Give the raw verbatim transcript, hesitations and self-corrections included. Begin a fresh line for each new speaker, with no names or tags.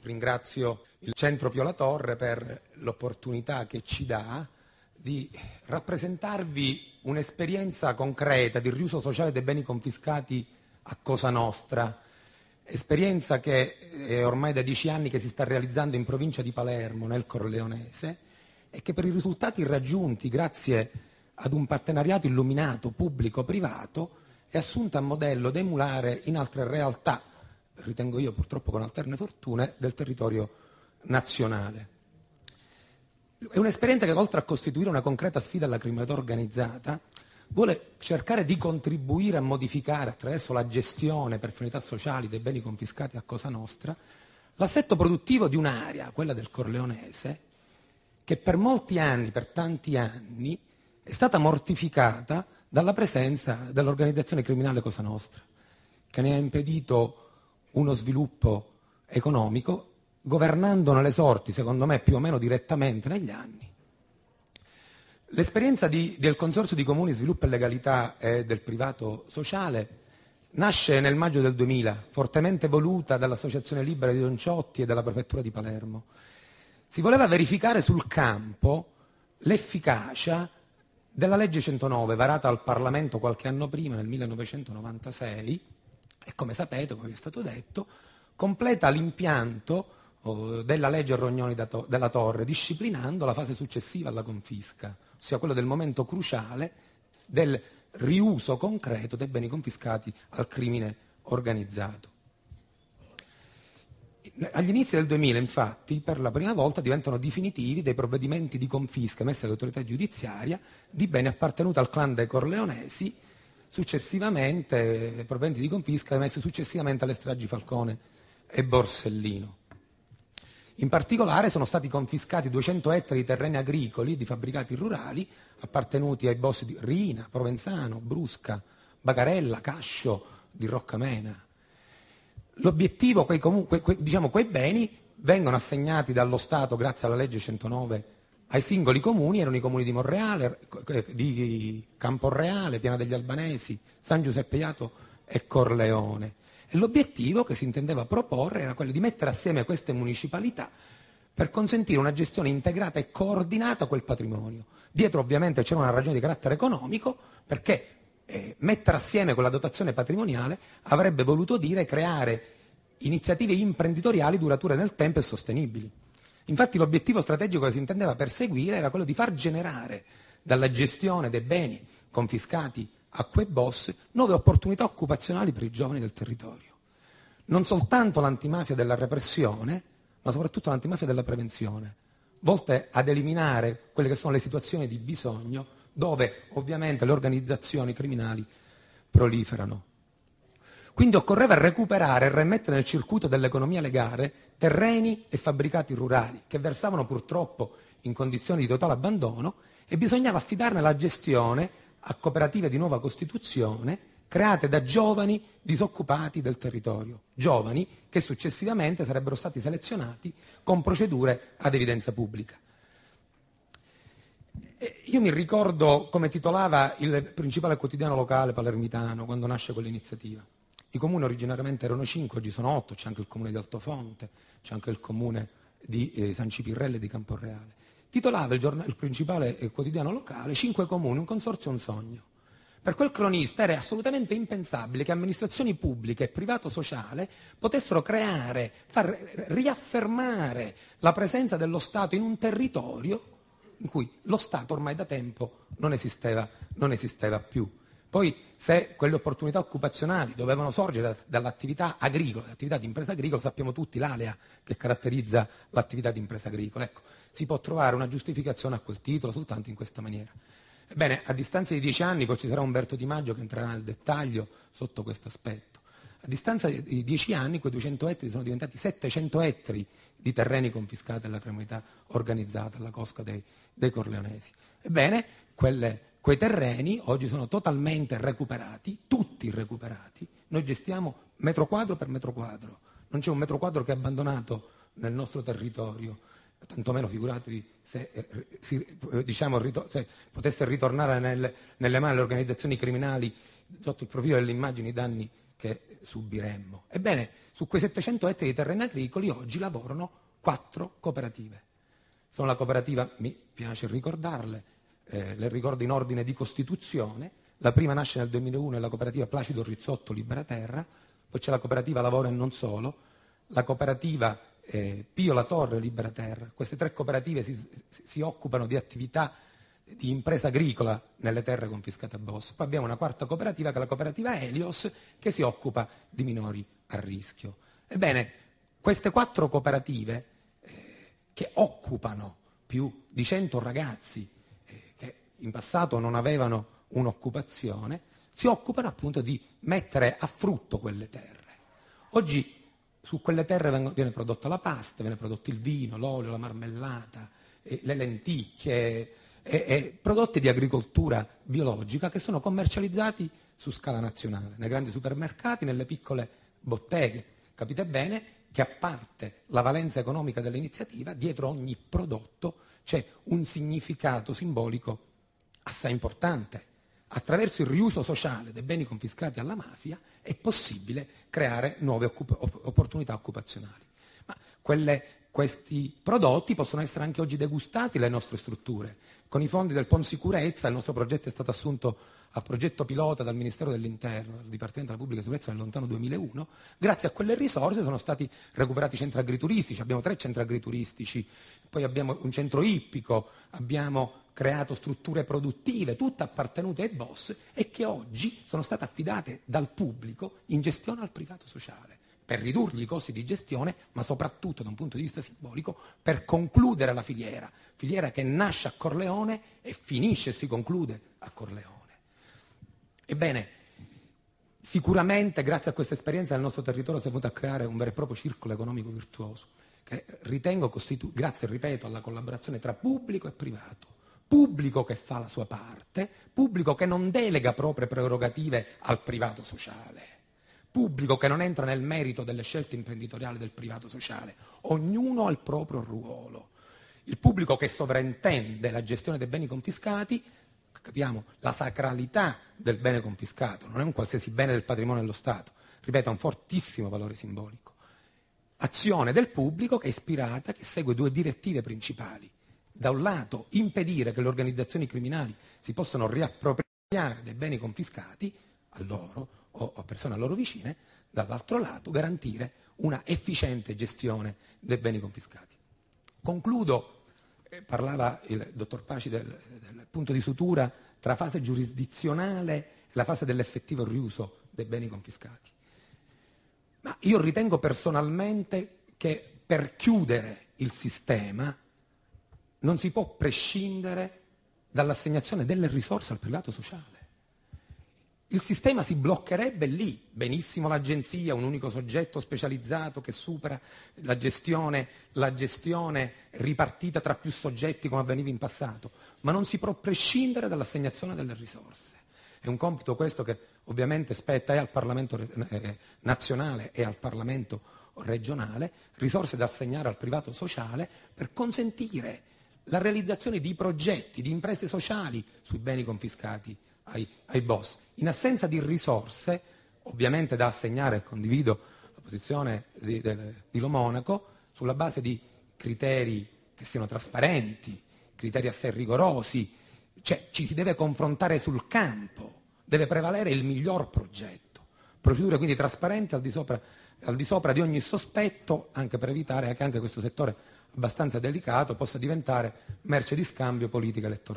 ringrazio il Centro Pio La Torre per l'opportunità che ci dà di rappresentarvi un'esperienza concreta di riuso sociale dei beni confiscati a Cosa Nostra, esperienza che è ormai da dieci anni che si sta realizzando in provincia di Palermo, nel Corleonese, e che per i risultati raggiunti grazie ad un partenariato illuminato pubblico-privato è assunta a modello da emulare in altre realtà, ritengo io purtroppo con alterne fortune, del territorio nazionale. È un'esperienza che, oltre a costituire una concreta sfida alla criminalità organizzata, vuole cercare di contribuire a modificare, attraverso la gestione per finalità sociali dei beni confiscati a Cosa Nostra, l'assetto produttivo di un'area, quella del Corleonese, che per molti anni, per tanti anni, è stata mortificata dalla presenza dell'organizzazione criminale Cosa Nostra, che ne ha impedito uno sviluppo economico, governandone le sorti, secondo me, più o meno direttamente negli anni. L'esperienza di, del Consorzio di Comuni Sviluppo e Legalità e del privato sociale nasce nel maggio del duemila, fortemente voluta dall'Associazione Libera di Don Ciotti e dalla Prefettura di Palermo. Si voleva verificare sul campo l'efficacia della legge centonove, varata al Parlamento qualche anno prima, nel millenovecentonovantasei, e come sapete, come vi è stato detto, completa l'impianto oh, della legge Rognoni da to- della Torre, disciplinando la fase successiva alla confisca, ossia quello del momento cruciale del riuso concreto dei beni confiscati al crimine organizzato. Agli inizi del duemila, infatti, per la prima volta diventano definitivi dei provvedimenti di confisca messi dall'autorità giudiziaria di beni appartenuti al clan dei Corleonesi, successivamente, provvedimenti di confisca emessi successivamente alle stragi Falcone e Borsellino. In particolare sono stati confiscati duecento ettari di terreni agricoli di fabbricati rurali appartenuti ai boss di Riina, Provenzano, Brusca, Bagarella, Cascio, di Roccamena. L'obiettivo, quei, comunque, quei, diciamo, quei beni vengono assegnati dallo Stato grazie alla legge centonove ai singoli comuni, erano i comuni di Monreale, di Camporreale, Piana degli Albanesi, San Giuseppe Jato e Corleone. E l'obiettivo che si intendeva proporre era quello di mettere assieme queste municipalità per consentire una gestione integrata e coordinata a quel patrimonio. Dietro ovviamente c'era una ragione di carattere economico, perché eh, mettere assieme quella dotazione patrimoniale avrebbe voluto dire creare iniziative imprenditoriali durature nel tempo e sostenibili. Infatti l'obiettivo strategico che si intendeva perseguire era quello di far generare dalla gestione dei beni confiscati a quei boss nuove opportunità occupazionali per i giovani del territorio. Non soltanto l'antimafia della repressione, ma soprattutto l'antimafia della prevenzione, volte ad eliminare quelle che sono le situazioni di bisogno dove ovviamente le organizzazioni criminali proliferano. Quindi occorreva recuperare e rimettere nel circuito dell'economia legale terreni e fabbricati rurali che versavano purtroppo in condizioni di totale abbandono e bisognava affidarne la gestione a cooperative di nuova costituzione create da giovani disoccupati del territorio, giovani che successivamente sarebbero stati selezionati con procedure ad evidenza pubblica. E io mi ricordo come titolava il principale quotidiano locale palermitano quando nasce quell'iniziativa. I comuni originariamente erano cinque, oggi sono otto, c'è anche il comune di Altofonte, c'è anche il comune di eh, San Cipirrello e di Camporreale. Titolava il, giornale, il principale eh, quotidiano locale, cinque comuni, un consorzio, un sogno. Per quel cronista era assolutamente impensabile che amministrazioni pubbliche e privato sociale potessero creare, far riaffermare la presenza dello Stato in un territorio in cui lo Stato ormai da tempo non esisteva, non esisteva più. Poi se quelle opportunità occupazionali dovevano sorgere dall'attività agricola, l'attività di impresa agricola, sappiamo tutti l'alea che caratterizza l'attività di impresa agricola. Ecco, si può trovare una giustificazione a quel titolo soltanto in questa maniera. Ebbene, a distanza di dieci anni, poi ci sarà Umberto Di Maggio che entrerà nel dettaglio sotto questo aspetto. A distanza di dieci anni, quei duecento ettari sono diventati settecento ettari di terreni confiscati alla criminalità organizzata, alla cosca dei, dei Corleonesi. Ebbene, quelle Quei terreni oggi sono totalmente recuperati, tutti recuperati. Noi gestiamo metro quadro per metro quadro. Non c'è un metro quadro che è abbandonato nel nostro territorio, tantomeno figuratevi se, eh, si, diciamo, rito- se potesse ritornare nel, nelle mani delle organizzazioni criminali sotto il profilo delle immagini i danni che subiremmo. Ebbene, su quei settecento ettari di terreni agricoli oggi lavorano quattro cooperative. Sono la cooperativa, mi piace ricordarle, eh, le ricordo in ordine di costituzione. La prima nasce nel duemilauno, è la cooperativa Placido Rizzotto Libera Terra, poi c'è la cooperativa Lavoro e non solo, la cooperativa eh, Pio La Torre Libera Terra. Queste tre cooperative si, si, si occupano di attività di impresa agricola nelle terre confiscate a boss. Poi abbiamo una quarta cooperativa, che è la cooperativa Helios, che si occupa di minori a rischio. Ebbene, queste quattro cooperative eh, che occupano più di cento ragazzi eh, che in passato non avevano un'occupazione, si occupano appunto di mettere a frutto quelle terre. Oggi su quelle terre viene prodotta la pasta, viene prodotto il vino, l'olio, la marmellata, eh, le lenticchie, e, e prodotti di agricoltura biologica che sono commercializzati su scala nazionale, nei grandi supermercati, nelle piccole botteghe. Capite bene che, a parte la valenza economica dell'iniziativa, dietro ogni prodotto c'è un significato simbolico assai importante. Attraverso il riuso sociale dei beni confiscati alla mafia è possibile creare nuove occup- opportunità occupazionali. Ma quelle, questi prodotti possono essere anche oggi degustati dalle nostre strutture. Con i fondi del PON Sicurezza il nostro progetto è stato assunto a progetto pilota dal Ministero dell'Interno, dal Dipartimento della Pubblica Sicurezza nel lontano duemilauno. Grazie a quelle risorse sono stati recuperati centri agrituristici, abbiamo tre centri agrituristici, poi abbiamo un centro ippico, abbiamo creato strutture produttive, tutte appartenute ai boss e che oggi sono state affidate dal pubblico in gestione al privato sociale, per ridurgli i costi di gestione, ma soprattutto da un punto di vista simbolico per concludere la filiera, filiera che nasce a Corleone e finisce e si conclude a Corleone. Ebbene, sicuramente grazie a questa esperienza nel nostro territorio si è venuto a creare un vero e proprio circolo economico virtuoso, che ritengo costituisce, grazie, ripeto, alla collaborazione tra pubblico e privato. Pubblico che fa la sua parte, pubblico che non delega proprie prerogative al privato sociale, pubblico che non entra nel merito delle scelte imprenditoriali del privato sociale, ognuno ha il proprio ruolo. Il pubblico che sovrintende la gestione dei beni confiscati, capiamo la sacralità del bene confiscato, non è un qualsiasi bene del patrimonio dello Stato, ripeto, ha un fortissimo valore simbolico. Azione del pubblico che è ispirata, che segue due direttive principali. Da un lato impedire che le organizzazioni criminali si possano riappropriare dei beni confiscati a loro o a persone a loro vicine, dall'altro lato garantire una efficiente gestione dei beni confiscati. Concludo, eh, parlava il dottor Paci del, del punto di sutura tra fase giurisdizionale e la fase dell'effettivo riuso dei beni confiscati. Ma io ritengo personalmente che per chiudere il sistema non si può prescindere dall'assegnazione delle risorse al privato sociale. Il sistema si bloccherebbe lì, benissimo l'agenzia, un unico soggetto specializzato che supera la gestione, la gestione ripartita tra più soggetti come avveniva in passato, ma non si può prescindere dall'assegnazione delle risorse. È un compito questo che ovviamente spetta e al Parlamento eh, nazionale e al Parlamento regionale, risorse da assegnare al privato sociale per consentire la realizzazione di progetti, di imprese sociali sui beni confiscati ai, ai boss. In assenza di risorse, ovviamente da assegnare, condivido la posizione di, di, di Lo Monaco, sulla base di criteri che siano trasparenti, criteri assai rigorosi, cioè ci si deve confrontare sul campo, deve prevalere il miglior progetto. Procedure quindi trasparenti al di sopra, al di, sopra di ogni sospetto, anche per evitare che anche questo settore abbastanza delicato possa diventare merce di scambio politica elettorale.